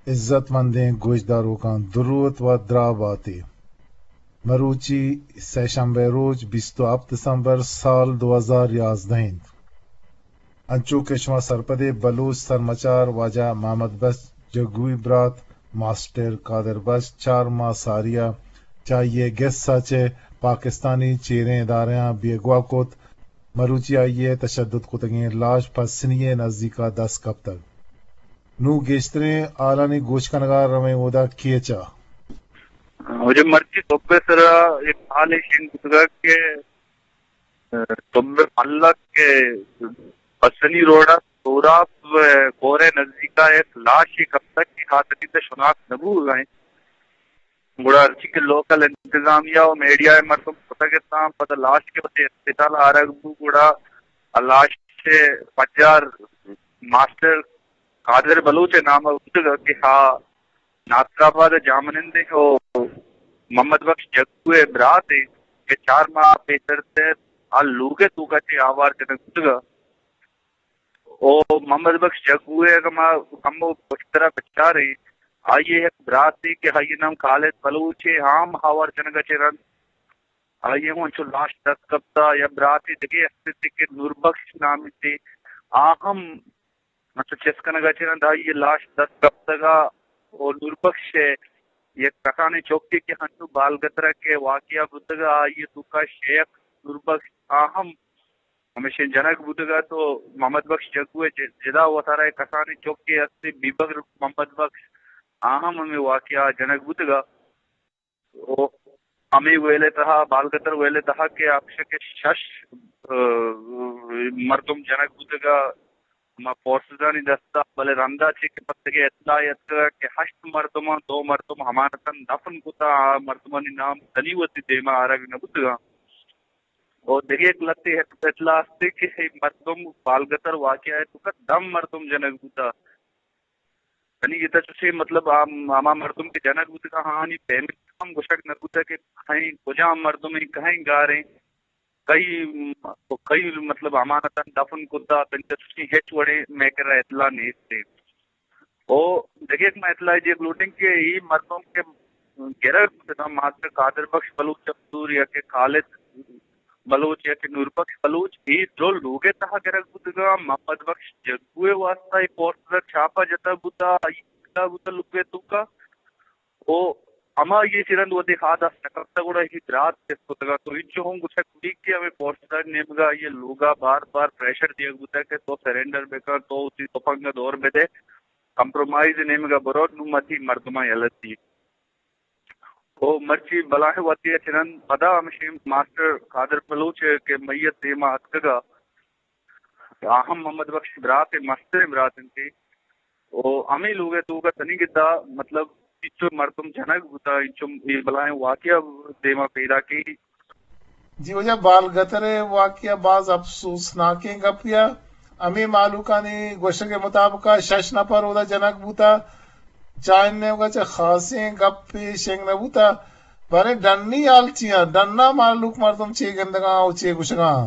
عزت مندیں گوجداروں کا درود و دراباتی مروچی سیشنبه روز 27 دسامبر سال 2011 انچو کشما سرپد بلوچ سرمچار واجہ محمد بس جگوی برات ماسٹر قادر بس 4 ماہ ساریہ چاہیے گیس ساچے پاکستانی چیریں اداریاں بیگوا کوت مروچی آئیے تشدد کتگیں لاش پسنیے نزدیکا 10 کب تک نو گیشتریں آلانی گوشکنگار رویں اودا کیے چاہ مجھے مرچی توبے سر ایک حال ایشین گزرا کہ توبے ملک کے حسنی روڈا سوراب کورے نزدیکا ایک لاش ایک اب تک کی خاطری سے شناخت نبو گئے بڑا ارچی کے لوکل انتظامیہ و میڈیا مردم پتہ کے تام پتہ لاش کے پتہ اسپتال آرگ بڑا لاش سے پجار ماسٹر قادر بلوچ نام اتگا کہ ہاں ناصر آباد جامنندے کو محمد بخش جگوے برات کہ 4 ماہ پیچر سے لوگے تو کا چی آوار جنگ گا او محمد بخش جگوے کا ما کمو پشترہ بچا رہی آئیے ایک برات تھی کہ آئیے نام خالد بلوچ عام آوار جنگ چی رن آئیے ہوں انچو لاش 10 کبتا یا براتی دگی احسیتی کہ نور بخش نامی تھی آہم مطلب چسکنگا چی رن آئیے لاش 10 کبتا گا اور نور بخش یہ کسانی چوکی کے ہنو بالگترہ کے واقعہ بدگا یہ تو کا شیخ نور بخش آہم ہمیشہ جنک بدگا تو محمد بخش جگوے جدا ہوا تھا رہے کسانی چوکی ہستی بیبگر محمد بخش آہم ہمیں واقعہ جنک بدگا ہمیں ویلے تہا بالگتر ویلے تہا کہ اکشہ کے شش مردم جنک بدگا ما پورسدانی دستا بلے رندہ چی کے پتہ کے اطلاعیت کہ 8 مردمان 2 مردم ہمانتاً دفن کتا مردمانی نام تنیوتی دیما آرگ نبودگا اور دیکھے ایک لگتی ہے اطلاع استے کہ مردم بالگتر واقعہ ہے تو کا دم مردم جنگ بوتا تنی یہ تچوچے مطلب آما مردم کے جنگ بوتا ہاں نہیں پیمک ہم گشک نبوتا کہ کہیں کجا مردم ہی کہیں گا رہے کئی مطلب امانتاً دفن کتا تنچی ہیچ وڑے میں کر رہا اطلاع نہیں تھے او دیکھیں میں اطلاع جی گلوٹنگ کے ہی مردوں کے گرہ کتا ماسٹر قادر بخش بلوچ چفتور یا کہ خالد بلوچ یا کہ نور بخش بلوچ ہی دو لوگے تہا گرہ کتا محمد بخش جگوے واسطہ ہی پورسر چھاپا جتا بوتا لکوے تو کا او اما یہ چرند وہ دکھاتا سکتا گوڑا ہی درات کس کو تگا تو انچو ہوں گوچھا کلیک کیا ہمیں پورسدار نیمگا یہ لوگا بار بار پریشر دیا گوتا ہے کہ تو سرینڈر بکر تو اسی توپنگا دور میں دے کمپرومائز نیمگا برود نمتی مردمہ یلتی او مرچی بلاہ واتی چرند پدا ہمشیم ماسٹر قادر بلوچ کے میت دیما اتگا اہم محمد بخش برات مستر برات انتی او ہمیں لوگے تو کا تنی گتا مطلب انچو مردم جنگ ہوتا انچو بلائیں واقعہ دیما پیدا کی جی وجہ بال گترے واقعہ بعض افسوسناکیں گپیا امی معلوکانی گوشت کے مطابق شش نفر اودا جنک بوتا چاہنے ہوگا چا خاصیں گپ شنگ نبوتا برے ڈنی آلچیاں ڈننا معلوک مردم چے گندگاں او چے گوشگاں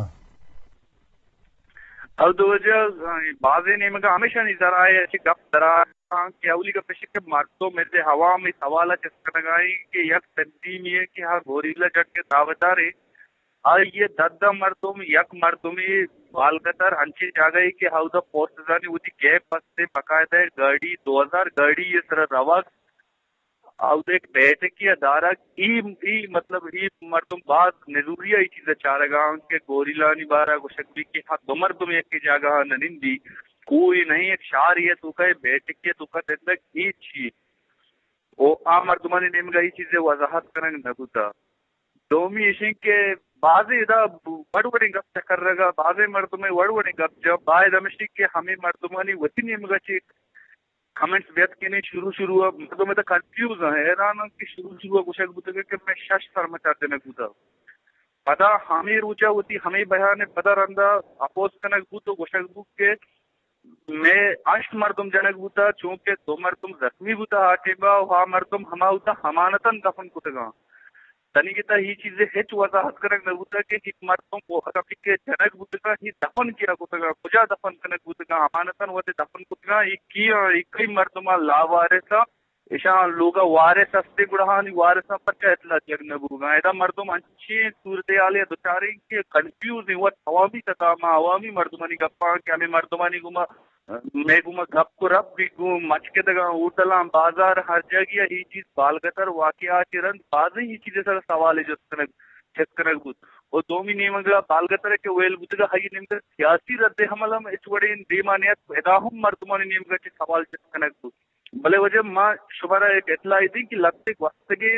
اب دو وجہ بازے نیمگا ہمیشہ نہیں ذرا ہے ایسی گپ درا کہ اولی کا پیشے کے مردوں میں سے ہوا میں سوالہ چسکنگائی کہ یک تنظیم یہ کہ ہاں گوریلا جٹ کے دعوتارے اور یہ ددہ مردم یک مردمی بالگتر ہنچی جاگئی کہ ہاؤ دا پورسزانی وہ دی گیپ بستے باقاعدہ گاڑی 2000 گاڑی یہ سر رواق او ایک بیٹھ کی ادارہ ای مطلب ای مردم بعض نظوریہ ای چیزیں چارگاں کے گوریلانی بارہ کو شکلی کی ہاں دو مردم ایک کی جاگہ ننندی کوئی نہیں ایک شعر یہ تو کہ بیٹھ کی تو کہ تندک ای چی او عام مردمانی نیم گئی چیزیں وضاحت کرنگ نگوتا دومی اشیں کے بعضی دا وڑوڑی گپ چکر رگا بعضی مردمی وڑوڑی گپ جب باید ہمشی کے ہمیں مردمانی وطی نیم گا چی کمنٹس بیت کے نہیں شروع مردوں میں تو کنفیوز ہیں حیران کہ شروع گوشک بوتے کہ میں شش فرما چاہتے نے بوتا پدا ہمیں روچا ہوتی ہمیں بیان پدا رندہ اپوز کنک بوتو گوشک بوت کے میں 8 مردم جنک بوتا چونکہ 2 مردم زخمی بوتا آٹے با وہاں مردم ہما ہوتا ہمانتاً دفن کتگاں तनिगिता ही चीजें हेच वजाहत करक नगुता के हिक मर्दों को अकपि के जनक बुतगा ही दफन किया गुतगा कुजा दफन कनक बुतगा अमानतन वते दफन कुतगा इकई मर्दमा लावारेसा इशा लोगा वारे सस्ते गुड़हानी वारसा पच्चा इतला जग नबूगा एदा मर्दम अच्छी सूरत आले दुचारी के कंफ्यूज हुआ अवामी तकामा अवामी मर्दमानी गप्पा क्या में मर्दमानी गुमा मैं गुमा गप को रब भी गु मचके दगा उतला बाजार हर जगह ही चीज बालगतर वाकया चिरन बाजी ही चीजें सर सवाल है जो तनक चक्कनक बुत और दोमी नेमंगला बालगतर के वेल बुतगा हई नेमक सियासी रद्द हमलम इस वड़े देमानियत एदाहुम मर्दमानी नेमक के सवाल चक्कनक बुत भले वजह माँ शुमारा एक इतला थी कि लगते वक्त के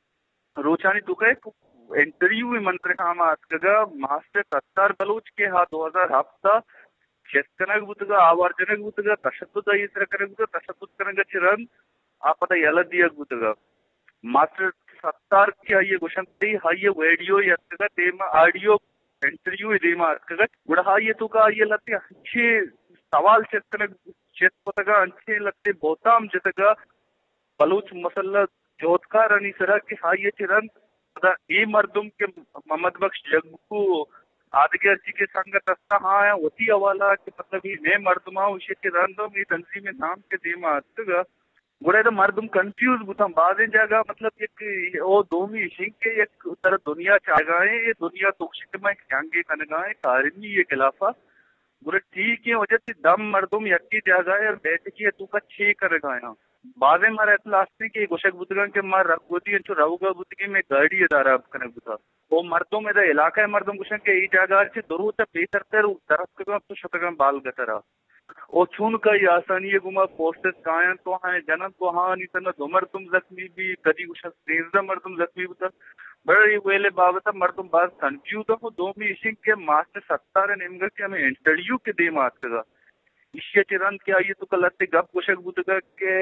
रोचानी तुका एक इंटरव्यू में मंत्र काम आजकगा मास्टर सत्तार बलोच के हा 2000 हफ्ता शेतकनक बुतगा आवर्जनक बुतगा तशद्दुद इसर करक बुतगा तशद्दुद करक चिरन आपदा यल दिया बुतगा मास्टर सत्तार की ये गुशंती हाये वीडियो यतगा तेमा ऑडियो इंटरव्यू देमा आजकगा गुड़ा ये तुका ये लते अच्छे सवाल शेतकनक शेतपतगा अच्छे लगते बोताम जतगा बलूच मसल्ला जोतकार आणि सरा के हाये चिरन अदा ए मर्दुम के मोहम्मद बख्श जग्गू आदगर जी के संगत अस्ता हाँ वती अवाला के मतलब ही ने मर्दमा उसे के रंदम ये तंजीम में नाम के देमा अतगा गुड़े तो मर्दम कंफ्यूज बुतम बाजे जगह मतलब एक वो दोमी शिंग के एक तरह दुनिया चागाए ये दुनिया तुक्षिक में क्यांगे कनगाए कारनी ये खिलाफा गुरे ठीक है वजह से दम मर्दुम यक्की जगह और बैठ की तू का छे कर गाया बाजे मारे लास्ट की गोशक बुतगा के मार रखोती जो रहुगा बुतगी में गाड़ी दारा कने बुता वो मर्दों में इलाका है मर्दों कुशन के ई जगह से दरूत बेतरतर तरफ के तो शतगम बाल गतरा ओ छून का ही आसानी गुमा पोस्टस कायन तो है जनत को हाँ नहीं तना दोमर तुम जख्मी भी कदी कुछ तेजदा मर्दुम जख्मी बुता बड़े वेले बाबत मर्दुम बात कंफ्यूज हो दो में इशिंग के मास्टर सत्तार नेमगा के हमें इंटरव्यू के दे मात का इश्य चिरन क्या ये तो कलते गप कुशक बुतगा के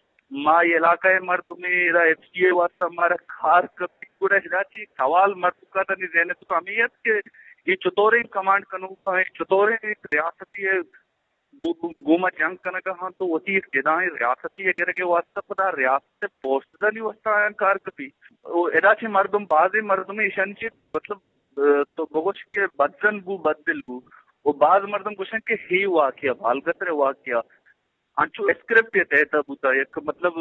माँ इलाका है मर्द में एफसीए वास्ता हमारा खार कपूरा हिराची सवाल मर्द का था नहीं रहने तो अमीयत के ये चतोरे कमांड कनू है चतोरे एक रियासती है गोमा जंग कना कहा तो वही एक जदाएं रियासती है करे के वास्ता पता रियासत पोस्ट नहीं वास्ता है कार कपी वो इराची मर्दम बाजे मर्दम ईशानचित मतलब तो बगोच के बदजन बू बददिल बू वो बाज मर्दम कुशन के ही वाकिया भालगतरे वाकिया अंचु स्क्रिप्ट येते बुता एक मतलब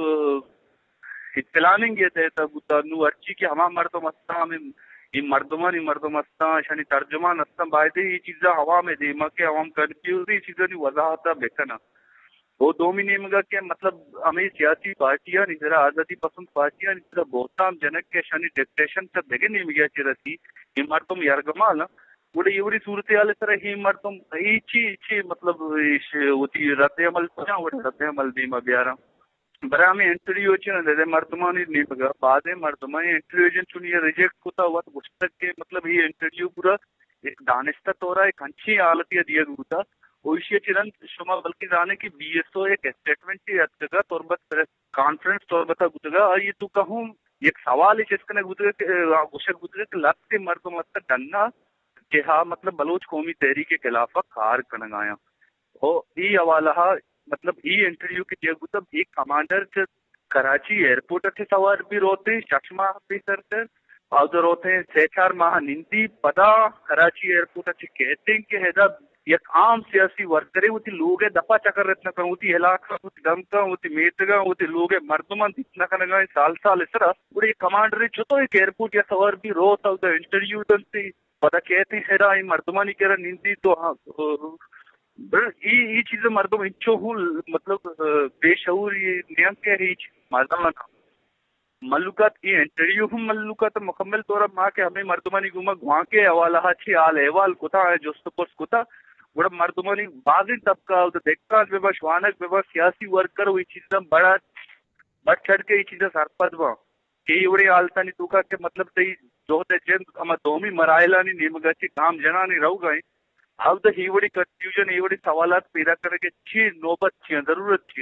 प्लानिंग येते बुता नु अर्ची की हमा मर्दम अस्ता में ये मर्दमा अस्ता शनि तर्जुमान अस्ता बायदे ये चीज़ा हवा में दे के हम कंफ्यूज ये चीज़ों की वजाहत बेकना वो दो महीने के मतलब हमें सियासी पार्टियां निजरा आजादी पसंद पार्टियां निजरा बहुताम जनक के शनि डिप्रेशन से बेगे नहीं मिया चिरसी ये मर्दम यारगमाल उड़े इवरी सूरत आले तरह ही मर्दम इची मतलब होती रद्द अमल पहुंचा उड़े रद्द अमल दीमा ब्यारा बरा में इंटरव्यू వచ్చిన दे मर्दमानी नीपगा बादे मर्दमानी इंटरव्यू चुनिए रिजेक्ट होता हुआ तो पुस्तक के मतलब ये इंटरव्यू पूरा एक दानिस्ता तोरा एक अच्छी हालत दिया गुता ओइशिया चिरन शुमा बल्कि जाने की बीएसओ एक स्टेटमेंट की अतगा तोरबत प्रेस कॉन्फ्रेंस तोरबता गुतगा ये तो कहूं एक सवाल है जिसकने गुतगा के गुशक गुतगा के लत के मर्दम मत डन्ना के हाँ मतलब बलोच कौमी तहरीक के खिलाफ कार कनगाया ओ ई हवाला मतलब ई इंटरव्यू के दिया गुतब एक कमांडर कराची एयरपोर्ट अच्छे सवार भी रोते चश्मा भी सरते और रोते 6-4 माह निंदी पदा कराची एयरपोर्ट अच्छे कहते हैं कि हैदा एक आम सियासी वर्करे होती लोग दफा चक्कर रत्न का होती इलाका होती दमका होती मेतगा होती लोग मर्दमान इतना कनगा साल इसरा पूरे कमांडर जो तो एक एयरपोर्ट या सवार भी रोता होता इंटरव्यू डलती पता कहते हैं हैदा मर्दमानी कह रहा निंदी तो हाँ ये चीजें मर्दों इच्छो हूँ मतलब बेशऊर ये नियम के ही मर्दमा मल्लुकात ये इंटरव्यू हूँ मल्लुकात मुकम्मल तौर माँ के हमें मर्दमानी गुमा गुआ के हवाला अच्छी आल अहवाल कुता है जो सपोर्ट कुता बड़ा मर्दमानी बाजी तबका देखता बेबा श्वानक बेबा सियासी वर्कर हुई चीजें बड़ा बढ़ चढ़ के ये चीजें सरपद बा के इवड़े आलता नहीं तुका के मतलब तई जो ते जेन हम दोमी मरायला नहीं निमगा ची काम जना नहीं रहू गए अब तो हिवड़ी कंफ्यूजन हिवड़ी सवालात पैदा करके छी नौबत छी जरूरत छी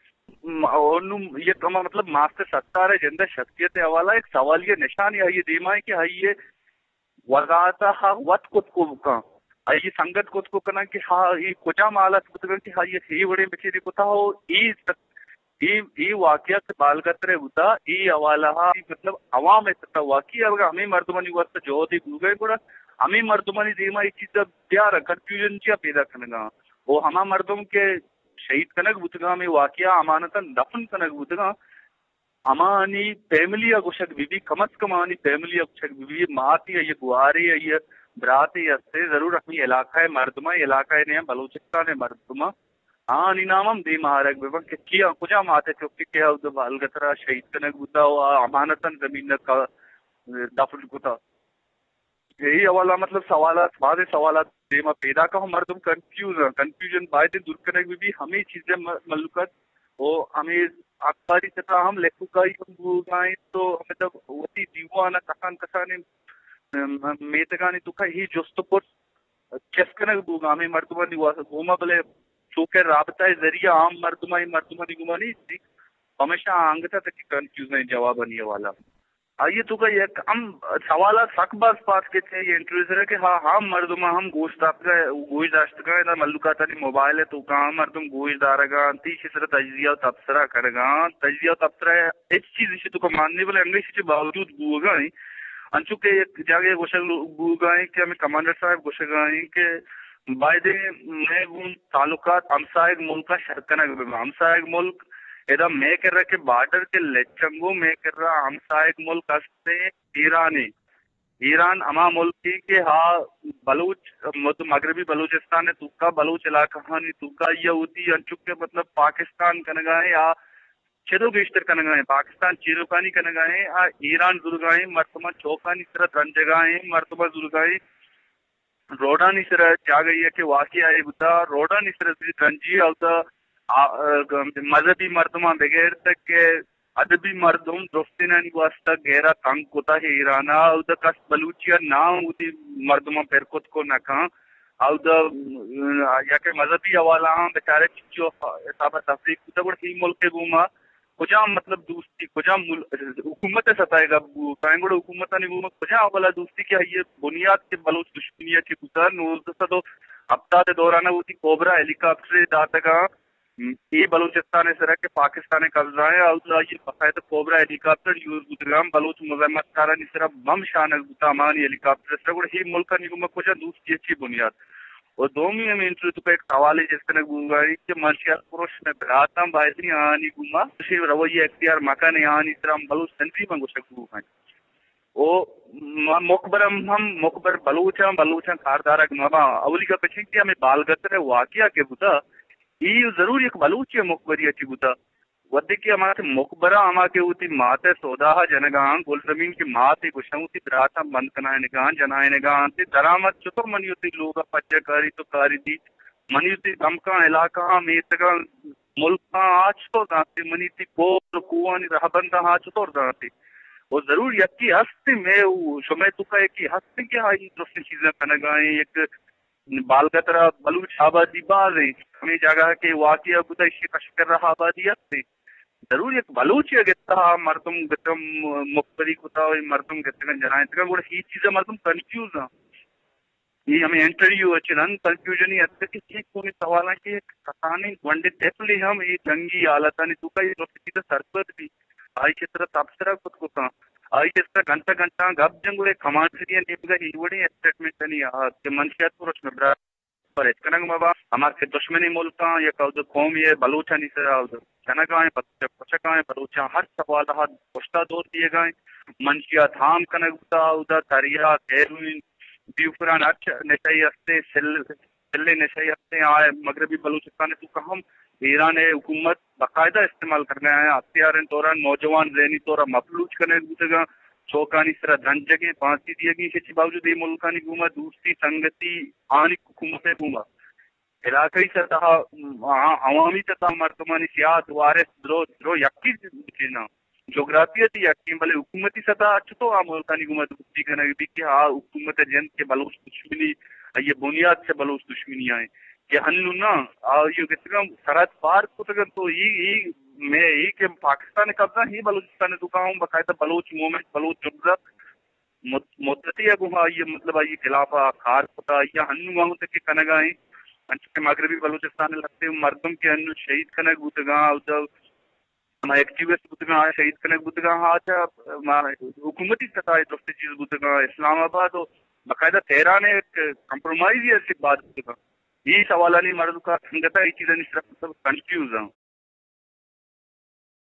ये तो मतलब मास्टर सत्ता है जिंदा शख्सियत हवाला एक सवाल ये निशान है ये दीमा है कि हाई ये वजाता हा वत कुछ को का ये संगत को कना कि हाँ ये कुजा माला कि हाँ ये ही बड़े बचेरी को था हो ای واقعیت بالگترے ہوتا ای حوالہ مطلب عوام اتنا واقعی اگر ہمیں مردمانی وقت جو دی گوگے گوڑا ہمیں مردمانی دیما یہ چیز پیارا کنفیوژن چیا پیدا کرنا وہ ہما مردم کے شہید کنک بودگا میں واقعہ امانتا دفن کنک بودگا امانی فیملی گوشک بی بی کم از کم آنی فیملی گوشک بی بی ماتی ہے یہ گواری ہے یہ براتی ہے ضرور اپنی علاقہ مردمہ علاقہ نے بلوچستان مردمہ ہاں نامم دی مہارک ببن کہ کیا کجا ماتے چوکی کیا او بالگترا شہید کنک بوتا و امانتاً زمین کا دفن کتا یہی حوالہ مطلب سوالات بعض سوالات دیما پیدا کا مردم کنفیوژن باید دور کنک بھی ہمیں چیزیں ملکت وہ ہمیں اخباری طرح ہم لکھوکائی ہم بوگائیں تو مطلب وہی دیوانا کسان کسانے میتگانی تو کا ہی جوستو پر چیس کنک بوگا ہمیں مردمانی گوما بلے چونکہ رابطہ ذریعہ عام مردمانی گمانی ہمیشہ آنگتا تک کنفیوژن جواب نہیں والا آئیے تو کا ایک ہم سوالات سک باز پاس کے تھے یہ انٹرویو سے کہ ہاں ہم مردم ہم گوشت داشت گا ملکات موبائل ہے تو کہاں مردم گوشت دار گا تیس طرح تجزیہ و تبصرہ کرے گا تجزیہ و تبصرہ ایک چیز اسے تو کا ماننے والے انگریزی کے باوجود گوگا نہیں انچو کے ایک جگہ گوشک گوگا ہے کہ ہمیں کمانڈر صاحب گوشک ہیں کہ بائدے میں تعلقات ہمسائے ملک کا شرکنہ ہمسائے ملک ادا میں کر رہا کہ بارڈر کے لچنگو میں کر رہا ہمسائے ملک ہستے ایران اما ملک کی کہ ہاں بلوچ مغربی بلوچستان ہے تو کا بلوچ علاقہ نہیں تو کا یہ ہوتی انچک کے مطلب پاکستان کنگائیں یا چیرو بیشتر کنگائیں پاکستان چیرو کانی کنگائیں ایران درگائیں مرتبہ چوکانی طرح رنجگائیں مرتبہ درگائیں روڈانی طرح کیا گئی ہے کہ واقعہ ہے بتا روڈانی طرح رنجی ہوتا مذہبی مردمہ بغیر تک کہ ادبی مردم دوستینانی واسطہ گہرا تنگ کوتا ہے ایرانا او دا کس بلوچیا نام ہوتی مردمہ پرکت کو نکاں او دا یا کہ مذہبی حوالہ ہاں بیچارے چچو حسابہ تفریق کوتا بڑھ ہی ملک گوما کجا مطلب دوستی کجا حکومت ستائے گا کائنگوڑا حکومت نہیں گوما کجا اولا دوستی کیا یہ بنیاد کے بلوچ دشمنیت کی کوتا نوزدسا تو ہفتہ دورانہ ہوتی کوبرا ہیلی کاپٹر داتگا یہ بلوچستان سے رہ کے پاکستان قبضہ ہے اور یہ باقاعدہ کوبرا ہیلی کاپٹر یوز بودگام بلوچ مزاحمت کارانی طرح بم شانک بوتا امانی ہیلی کاپٹر سے گوڑا ہی ملکہ نگوما کجا دوستی اچھی بنیاد اور دومی ہمیں انٹرویو تو ایک حوالے جس طرح گوگائی کہ منشیات پروش میں براتاں باعثنی آنی گوما اسی رویہ اختیار مکانی آنی طرح ہم بلوچ سنٹری میں گوشک گوگائی او مقبرم ہم مقبر بلوچاں کاردارک مبا اولی کا پچھیں کہ ہمیں بالگتر واقعہ کے بوتا یہ ضرور ایک بلوچی مقبری اچھی بوتا ودے کی ہمارے مقبرہ ہما کے ہوتی ماتے سوداہا جنگان گل زمین کی ماتے گوشن ہوتی براتا بند کنائے نگان جنائے نگان تے درامت چطور منی ہوتی لوگا پچے کاری تو کاری دی منی ہوتی دمکاں علاقہ میتگاں ملکاں آج تو دانتی منی تی کور کوانی رہبندہ ہاں چطور دانتی وہ ضرور یکی ہستے میں شمع تو کا یکی ہستے کیا آئی دوسری چیزیں کنگائیں ایک بالگترا بلوچ آبادی باز ہیں ہمیں جگہ کے واقعہ بتا اسی کشکر رہا آبادی ہستے ضرور ایک بلوچی گتا مردم گتم مقبری کتا ہوئی مردم گتگن جنائیں تکا گوڑا ہی چیزیں مردم کنفیوز ہیں یہ ہمیں انٹرویو اچھنن کنفیوژن ہی اچھا کہ ایک کوئی سوالا کہ کسانے ونڈے دیپلی ہم یہ جنگی آلتانی تو کا یہ دوسری چیزیں سرپت بھی آئی کس طرح تبصرہ خود کو کہاں آئی کس طرح گھنٹہ گھب جنگوڑے کمانڈری نیپگا ہی وڑی اسٹیٹمنٹ نہیں آہا کہ منشیات پروش میں برا پر اچکنگ مبا ہمارے دشمنی ملکاں یا کود قوم یہ بلوچا نہیں سرا جنگائیں پچکائیں بلوچاں ہر سوالہ پشتہ دور دیے گئے منشیات ہام کنگتا ادا دریا ہیروئن بیوفران اچھ نشائی ہستے سلے نشائی ہستے آئے مغربی بلوچستان تو کہم ایران حکومت باقاعدہ استعمال کر گئے ہیں ہتھیار دوران نوجوان ذہنی طورا مفلوج کرنے گا چوکانی طرح دھن جگہ پانسی دیے گئی کے باوجود یہ ملکانی گوما دوسری سنگتی آنی حکومتیں گوما علاقائی سطح عوامی سطح مردمانی سیاحت وارث درو یکی چینا جغرافیتی یکی بلے حکومتی سطح اچھا تو ملکانی گوما دوسری کرنے بھی کہ ہاں حکومت جن کے بلوچ دشمنی یہ بنیاد سے بلوچ دشمنی آئیں کہ ہنو نا یہ کہتے سرحد پار کو تک تو یہ میں یہ کہ پاکستان قبضہ ہی بلوچستان تو کہاں ہوں باقاعدہ بلوچ مومنٹ بلوچ جمرت مدتی ہے گوہا یہ مطلب یہ خلافہ خار پتا یہ ہنو وہاں تک کہ کنگائیں انچہ مغربی بلوچستان لگتے مردم کے ہنو شہید کنگ ہوتے گا ما ایکٹیویسٹ بودگاں شہید کنک بودگاں ہاتھ ما حکومتی سطح دفتی چیز بودگاں اسلام آباد و باقاعدہ تہران ایک کمپرومائز ہی ایسی بات بودگاں یہ سوالانی مرد کا سنگتا یہ چیزیں نہیں صرف کنفیوز ہیں